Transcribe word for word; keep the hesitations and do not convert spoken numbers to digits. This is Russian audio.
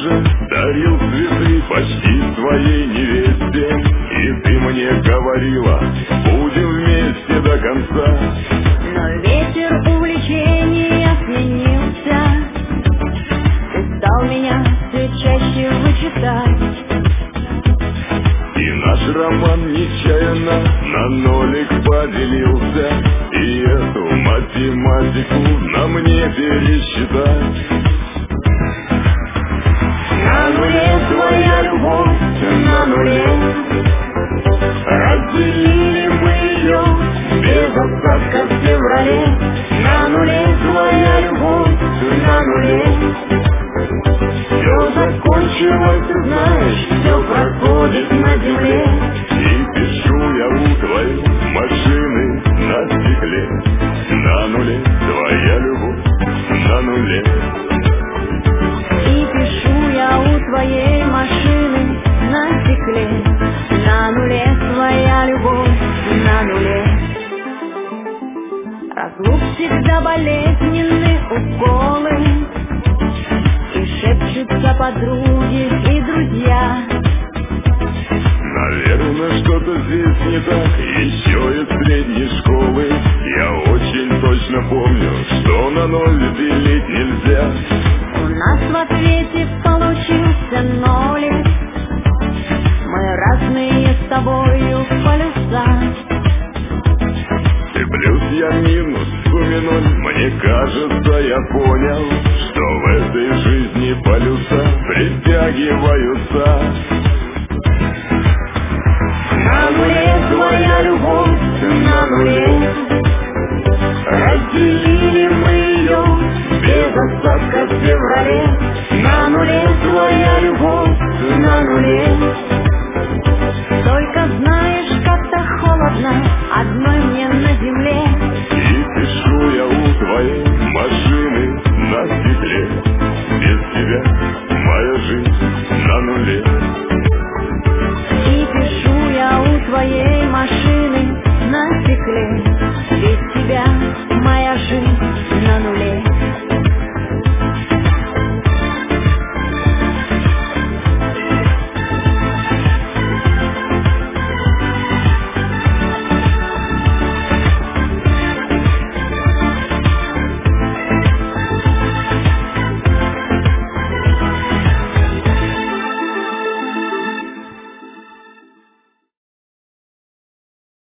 же дарил цветы почти своей невесте. И ты мне говорила, будем вместе до конца. Но ветер увлечения сменился, ты стал меня все чаще вычитать. И наш роман нечаянно на нолик поделился, и эту математику на мне пересчитать. На нуле твоя любовь, на нуле разделили мы ее без остатка в феврале. На нуле твоя любовь, на нуле все закончилось, ты знаешь, все проходит на земле. И пишу я у твоей машины на стекле: на нуле твоя любовь, на нуле. И пишу я у твоей машины на стекле: на нуле твоя любовь, на нуле. Разлук всегда болезненны уколы, и шепчутся подруги и друзья. Наверное, что-то здесь не так, еще из средней школы. Я очень точно помню, что на ноль делить нельзя. У нас в ответе получился нолик, мы разные с тобою полюса. Ты плюс, я минус, в сумме ноль. Мне кажется, я понял, что в этой жизни полюса притягиваются. На нуле твоя любовь, на нуле разделили мы ее без остатка в феврале. На нуле твоя любовь, на нуле. Только знаешь, как-то холодно одной мне на земле. И пишу я у твоей машины на стекле: